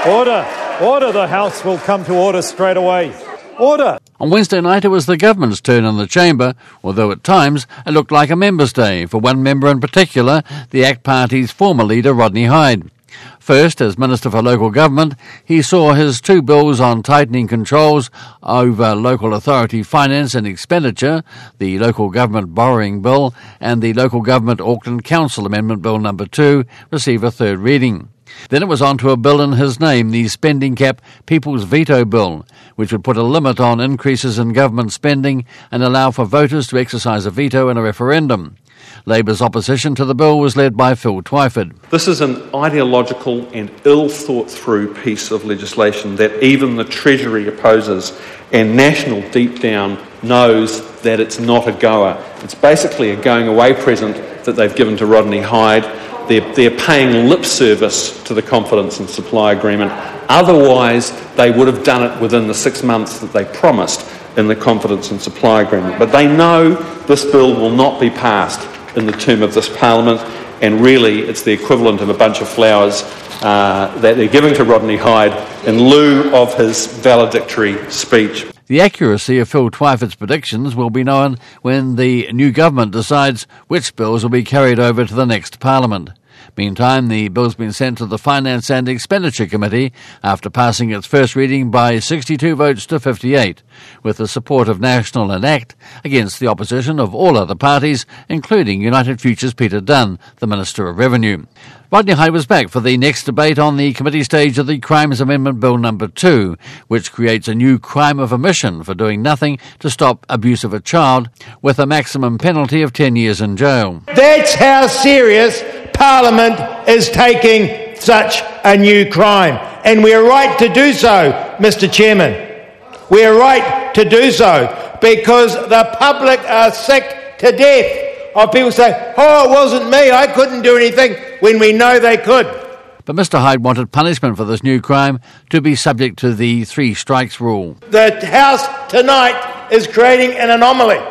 Order. Order. The House will come to order straight away. Order. On Wednesday night, it was the government's turn in the chamber, although at times it looked like a members' day for one member in particular, the ACT Party's former leader, Rodney Hyde. First, as Minister for Local Government, he saw his two bills on tightening controls over local authority finance and expenditure, the Local Government Borrowing Bill and the Local Government Auckland Council Amendment Bill No. 2, receive a third reading. Then it was on to a bill in his name, the Spending Cap People's Veto Bill, which would put a limit on increases in government spending and allow for voters to exercise a veto in a referendum. Labour's opposition to the bill was led by Phil Twyford. This is an ideological and ill-thought-through piece of legislation that even the Treasury opposes, and National deep down knows that it's not a goer. It's basically a going-away present that they've given to Rodney Hyde. They're paying lip service to the confidence and supply agreement. Otherwise, they would have done it within the 6 months that they promised in the confidence and supply agreement. But they know this bill will not be passed in the term of this Parliament, and really it's the equivalent of a bunch of flowers that they're giving to Rodney Hyde in lieu of his valedictory speech. The accuracy of Phil Twyford's predictions will be known when the new government decides which bills will be carried over to the next Parliament. Meantime, the bill's been sent to the Finance and Expenditure Committee after passing its first reading by 62 votes to 58, with the support of National and ACT against the opposition of all other parties, including United Future's Peter Dunn, the Minister of Revenue. Rodney Hyde was back for the next debate on the committee stage of the Crimes Amendment Bill No. 2, which creates a new crime of omission for doing nothing to stop abuse of a child, with a maximum penalty of 10 years in jail. That's how serious Parliament is taking such a new crime. And we're right to do so, Mr. Chairman. We're right to do so because the public are sick to death of people saying, oh, it wasn't me, I couldn't do anything, when we know they could. But Mr. Hyde wanted punishment for this new crime to be subject to the 3 strikes rule. The House tonight is creating an anomaly.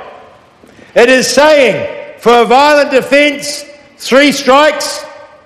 It is saying for a violent offence, 3 strikes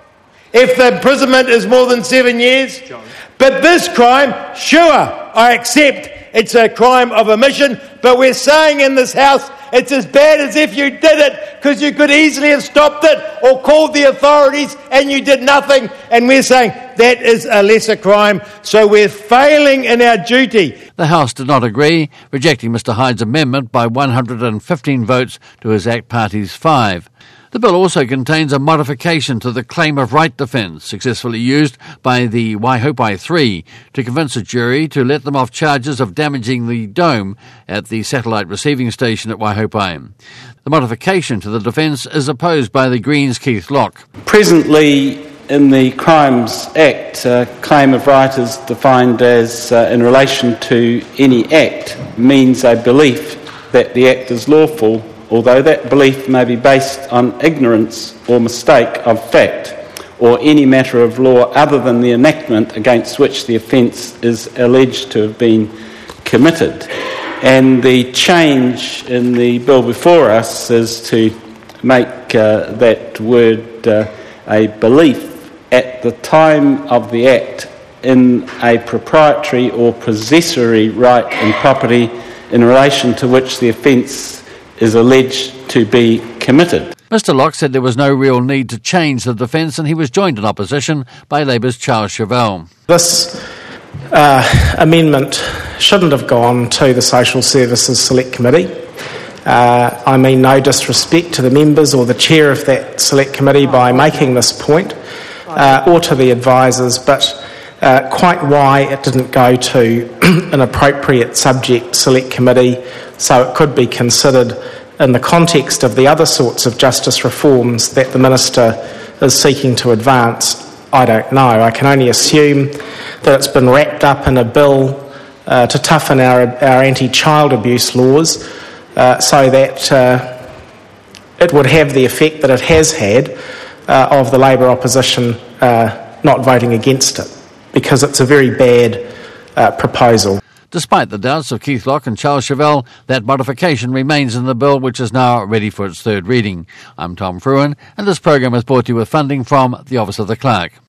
if the imprisonment is more than 7 years. But this crime, sure, I accept it's a crime of omission, but we're saying in this House it's as bad as if you did it because you could easily have stopped it or called the authorities and you did nothing. And we're saying that is a lesser crime, so we're failing in our duty. The House did not agree, rejecting Mr. Hyde's amendment by 115 votes to his ACT Party's 5. The bill also contains a modification to the claim of right defence successfully used by the Waihopai 3 to convince a jury to let them off charges of damaging the dome at the satellite receiving station at Waihopai. The modification to the defence is opposed by the Greens' Keith Locke. Presently, in the Crimes Act, claim of right is defined as, in relation to any act, means a belief that the act is lawful, although that belief may be based on ignorance or mistake of fact, or any matter of law other than the enactment against which the offence is alleged to have been committed. And the change in the bill before us is to make that word a belief at the time of the act in a proprietary or possessory right in property in relation to which the offence is alleged to be committed. Mr. Locke said there was no real need to change the defence, and he was joined in opposition by Labour's Charles Chauvel. This amendment shouldn't have gone to the Social Services Select Committee. I mean no disrespect to the members or the chair of that Select Committee by making this point, or to the advisors, but quite why it didn't go to an appropriate subject Select Committee so it could be considered in the context of the other sorts of justice reforms that the Minister is seeking to advance, I don't know. I can only assume that it's been wrapped up in a bill to toughen our anti-child abuse laws so that it would have the effect that it has had of the Labour opposition not voting against it, because it's a very bad proposal. Despite the doubts of Keith Locke and Charles Chauvel, that modification remains in the bill, which is now ready for its third reading. I'm Tom Fruin, and this program is brought to you with funding from the Office of the Clerk.